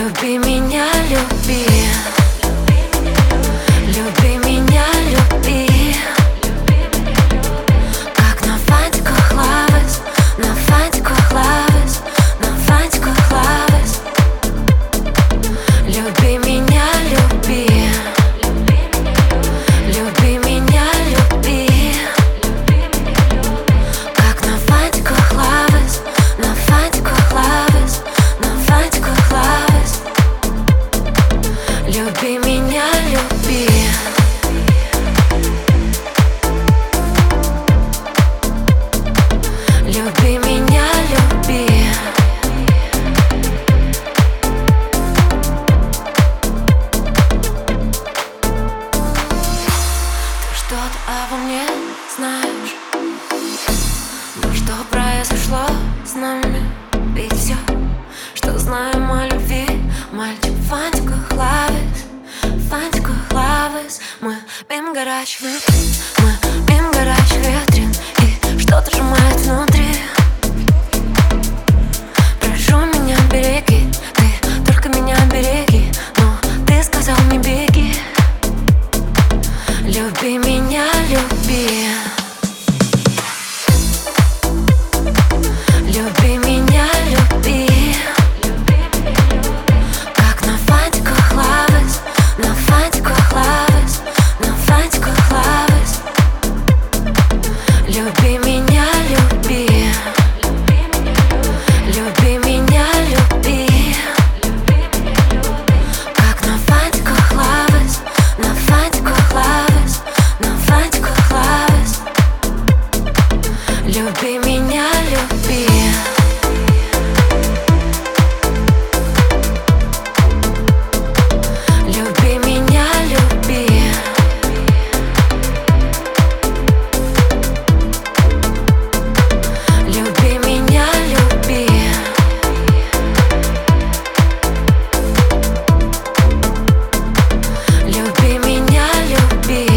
Люби меня, люби. Люби меня, люби. Как на фантиках лавес, на фантиках лавес, на фантиках лавес. Люби меня, люби. Люби меня, люби. Как на фантиках лавес, на фантиках лавес, на фантиках лавес. Люби меня, люби. Люби меня, люби. Ты что-то обо мне знаешь, но что произошло с нами? Ведь все, что знаем о любви, мальчик в фантиках лавес, в фантиках лавес. Мы мимо горячих витрин, мы мимо горячих витрин, и что-то сжимает внутри. Прошу меня, береги, ты только меня береги, но ты сказал не беги. Люби меня, люби. Люби меня, люби. Как на фантиках лавес, на фантиках лавес, на фантиках лавес. Люби меня, люби. Люби меня, люби. Как на фантиках лавес, на фантиках лавес, на фантиках лавес. Люби меня, люби. Люби меня, люби. Люби меня, люби. Люби меня, люби.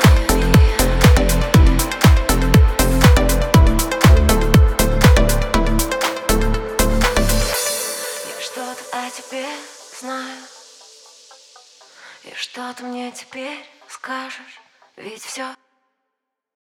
Я что-то о тебе знаю, и что ты мне теперь скажешь? Ведь все,